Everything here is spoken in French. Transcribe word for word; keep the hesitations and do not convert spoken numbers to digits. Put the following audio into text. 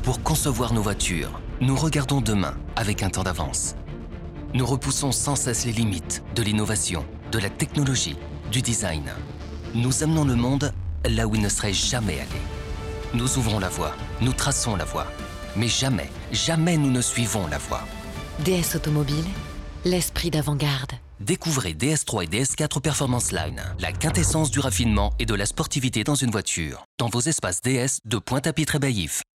Pour concevoir nos voitures, nous regardons demain avec un temps d'avance. Nous repoussons sans cesse les limites de l'innovation, de la technologie, du design. Nous amenons le monde là où il ne serait jamais allé. Nous ouvrons la voie, nous traçons la voie. Mais jamais, jamais nous ne suivons la voie. D S Automobile, l'esprit d'avant-garde. Découvrez D S trois et D S quatre Performance Line, la quintessence du raffinement et de la sportivité dans une voiture. Dans vos espaces D S de Pointe-à-Pitre et Baillif.